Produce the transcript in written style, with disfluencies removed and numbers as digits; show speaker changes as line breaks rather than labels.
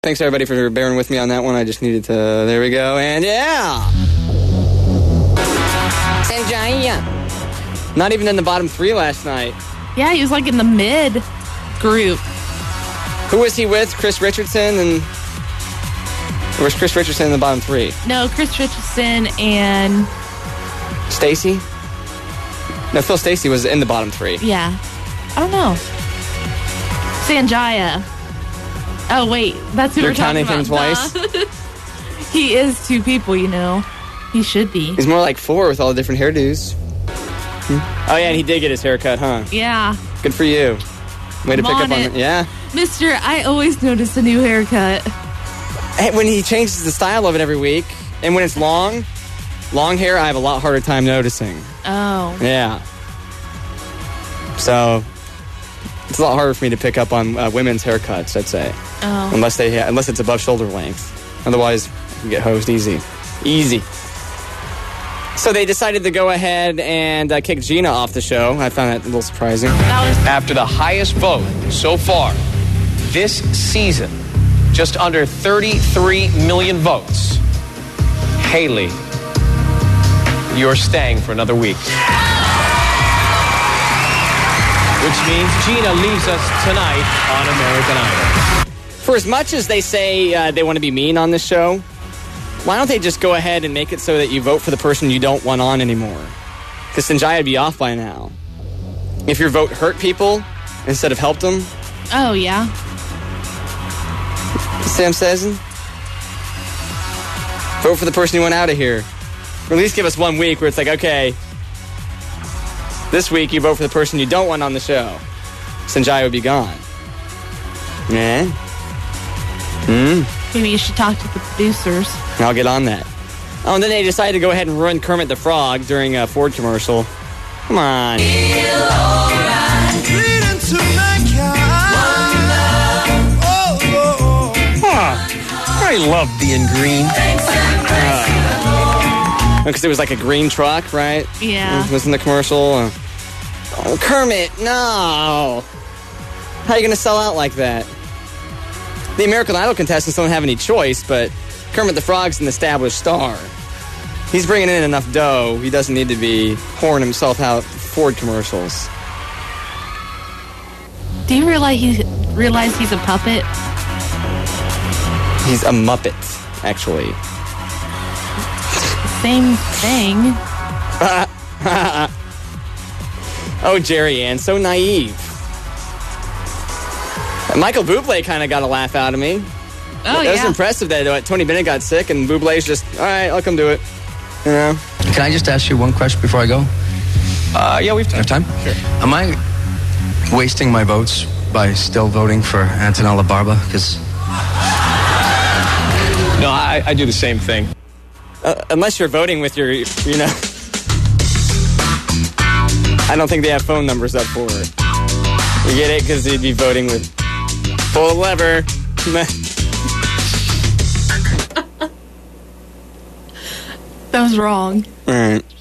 Thanks, everybody, for bearing with me on that one. I just needed to... There we go. And yeah! Sanjaya. Not even in the bottom three last night.
Yeah, he was like in the mid group.
Who was he with? Chris Richardson and... Or was Chris Richardson in the bottom three?
No, Chris Richardson and...
Stacy? No, Phil Stacy was in the bottom three.
Yeah. I don't know. Sanjaya. Oh, wait. That's who we're talking about.
You're counting him twice?
He is two people, you know. He should be.
He's more like four with all the different hairdos. Oh, yeah, and he did get his hair cut, huh?
Yeah.
Good for you. Way to pick up on it. Yeah.
Mister, I always notice a new haircut.
When he changes the style of it every week, and when it's long hair, I have a lot harder time noticing.
Oh.
Yeah. So, it's a lot harder for me to pick up on women's haircuts, I'd say.
Oh.
Unless it's above shoulder length. Otherwise, you can get hosed easy. Easy. So they decided to go ahead and kick Gina off the show. I found that a little surprising.
After the highest vote so far this season, just under 33 million votes, Haley, you're staying for another week. Which means Gina leaves us tonight on American Idol.
For as much as they say they want to be mean on this show, why don't they just go ahead and make it so that you vote for the person you don't want on anymore? Because Sanjaya would be off by now. If your vote hurt people instead of helped them.
Oh, yeah.
Sam says, vote for the person you want out of here. Or at least give us 1 week where it's like, okay, this week you vote for the person you don't want on the show. Sanjaya would be gone. Yeah.
Maybe you should talk to the producers.
I'll get on that. Oh, and then they decided to go ahead and ruin Kermit the Frog during a Ford commercial. Come on.
I love being green.
Because it was like a green truck, right?
Yeah.
It was in the commercial. Oh, Kermit, no. How are you going to sell out like that? The American Idol contestants don't have any choice, but Kermit the Frog's an established star. He's bringing in enough dough. He doesn't need to be pouring himself out Ford commercials.
Do you realize he's a puppet?
He's a Muppet, actually.
Same thing.
Oh, Jerry Ann, so naive. Michael Bublé kind of got a laugh out of me.
Oh,
It was impressive that Tony Bennett got sick and Bublé's just, all right, I'll come do it. You know?
Can I just ask you one question before I go?
Yeah, we have time.
Sure. Am I wasting my votes by still voting for Antonella Barba? Because...
No, I do the same thing.
Unless you're voting with your, I don't think they have phone numbers up for her. You get it? Because they'd be voting with pull the lever.
That was wrong.
All right.